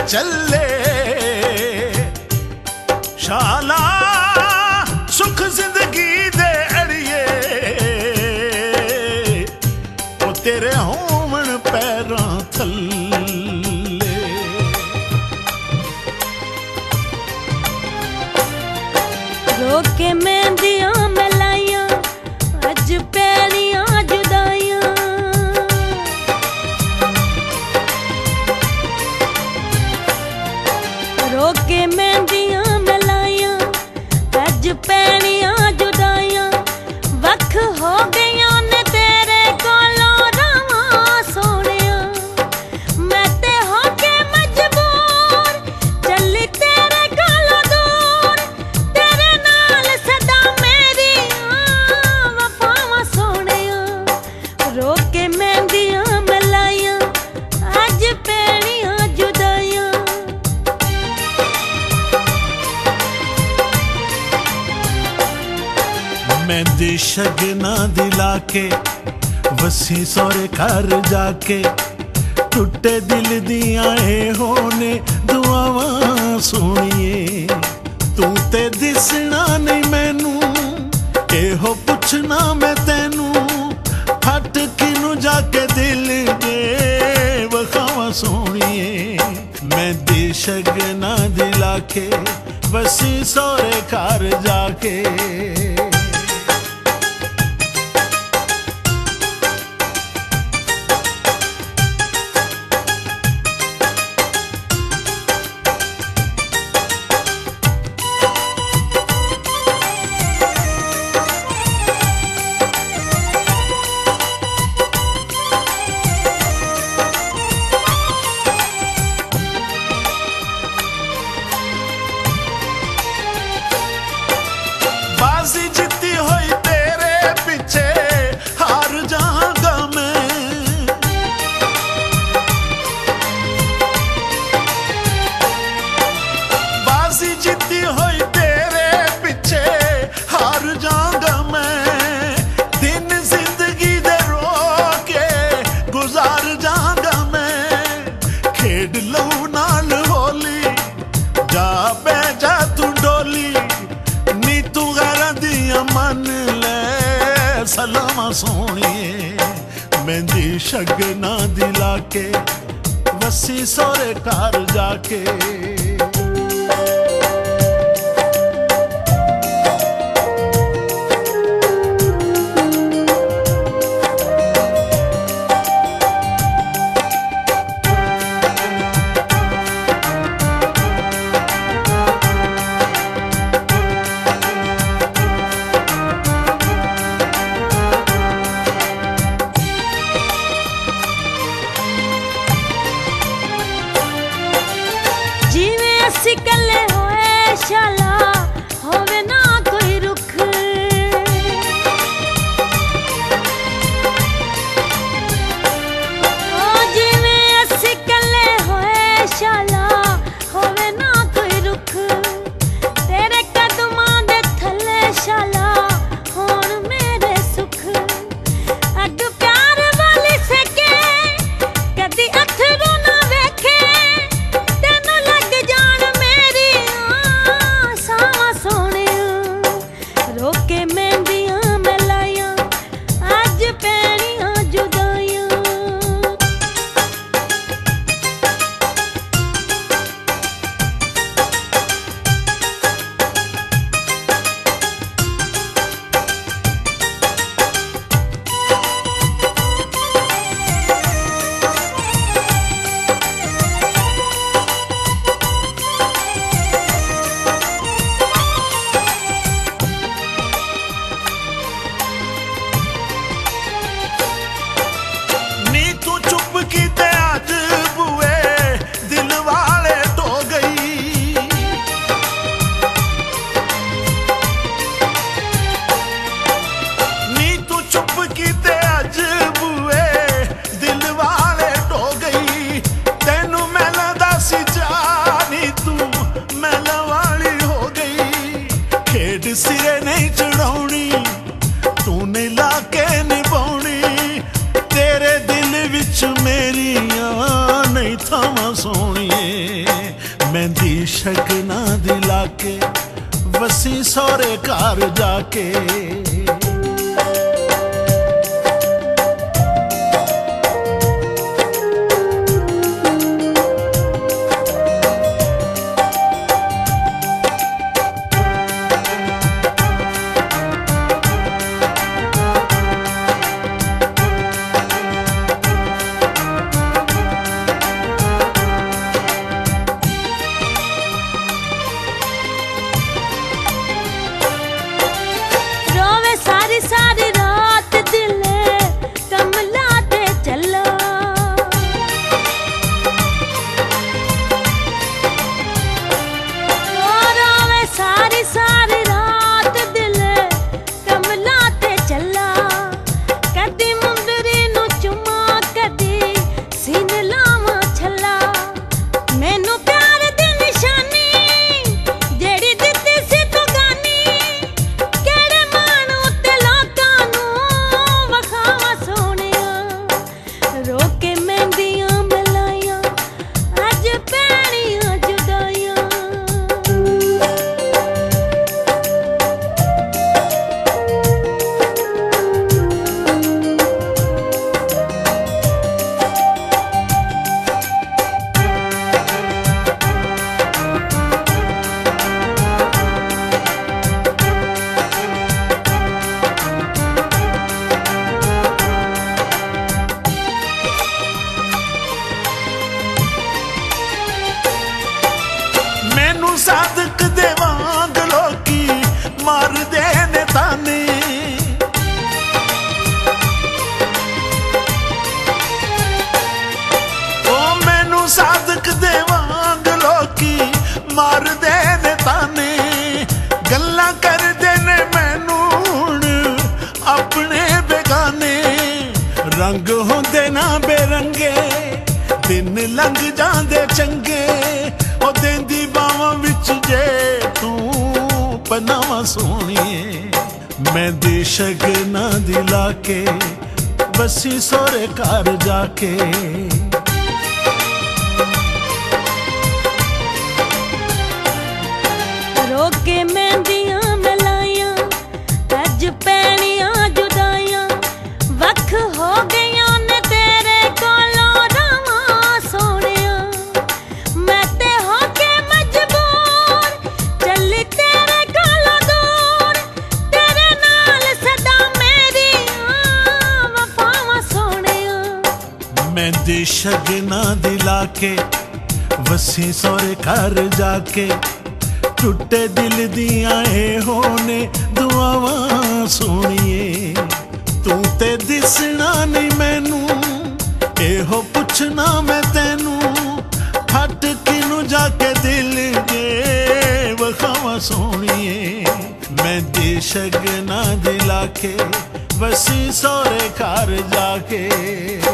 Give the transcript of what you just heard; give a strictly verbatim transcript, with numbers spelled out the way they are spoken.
ਚੱਲੇ ਸ਼ਾਲਾ ਸੁਖ ਜ਼ਿੰਦਗੀ ਦੇ ਅੜੀਏ ਉਹ ਤੇਰੇ ਹੋਵਣ ਪੈਰਾਂ ਥੱਲੇ ਰੋਕੇ ਮਹਿੰਦੀਆਂ ਮੈਂ ਲਾਈਆਂ ਅੱਜ ਪੈਣੀਆਂ ਜੁਦਾਈਆਂ ਰੋਕੇ ਮਹਿੰਦੀਆਂ ਮੈਂ ਲਾਈਆਂ ਅੱਜ ਪੈਣੀਆਂ ਜੁਦਾਈਆਂ ਵੱਖ ਹੋ ਗਈਆਂ ਨੇ ਤੇਰੇ ਕੋਲੋਂ ਰਾਵਾਂ ਸੋਹਣਿਆ ਮੈਂ ਤੇ ਹੋ ਕੇ ਮਜਬੂਰ ਚੱਲੀ ਤੇਰੇ ਕੋਲੋਂ ਦੂਰ ਤੇਰੇ ਨਾਲ ਸਦਾ ਮੇਰੀਆਂ ਵਫਾਵਾਂ ਸੋਹਣਿਆ ਰੋਕੇ ਮਹਿੰਦੀਆਂ ਮੈਂ ਲਾਈਆਂ ਅੱਜ ਪੈਣੀਆਂ ਜੁਦਾਈਆਂ मेहंदी शगना दिला के वसी सौरे घर जाके टुटे दिल दियां ए होने दुआवां सोहणिए तू ते दिसना नहीं मैनू एहो पुछना मैं तेनू हट किनू जाके दिल दे वखावां सोहणिए मेहंदी शगना दिला के वसी सौरे घर जाके बाजी जीती हुई तेरे पीछे हार जाऊंगा मैं बाजी जीती हुई तेरे पीछे हार जाऊंगा मैं दिन जिंदगी दे रो के गुजार जाऊंगा मैं खेड लऊ नाल होली जा पै जा तू डोली मन ले सलामा सोहणिए मेहंदी शगना दिला के वसी सौरे घर जाके जीव घर जाके। सारी रात दिल कमलाते चला, रोवे सारी सारी रात दिल कमलाते चला। कदी मुंदरी नू चुमा कदी सीन लावा छला, मैनू प्यार दी निशानी जेड़ी दित्ती सी तू गानी, केड़े मानू रोके मेहंदियां मिलाइयां अज पैणियां जुदाइयां। सादक दे वांग लोकी मारदे ने ताने, ओ मैनू सादक दे वांग लोकी मारदे ने ताने। गल्लां करदे ने मैनू हुण अपने बेगाने, रंग होंदे ना बेरंगे दिन लंघ जांदे चंगे। ओ देंदी बावां विच जे तू पनावा सोहणीए, मैं देशक ना दिला के बसी सोरे घर जाके। रोके मेहंदियां मिलाइयां अज पैणियां जुदाइयां, वख हो गईयां ने तेरे कोलों रावां सोहणिया। मैं ते होके मजबूर चली तेरे कोलों दूर, तेरे नाल सदा मेरियां वफावां सोहणिया। मैं देशक ना दिला के वसी सोरे घर जाके, टुटे दिल दियां ए होने दुआवां सोहणीए। तू ते दिसना नहीं मैनू एहो पुछना मैं तेनू, हट किनू जाके दिल दे वखावां सोहणीए। मैं देशक ना दिला के वसी सोरे घर जाके।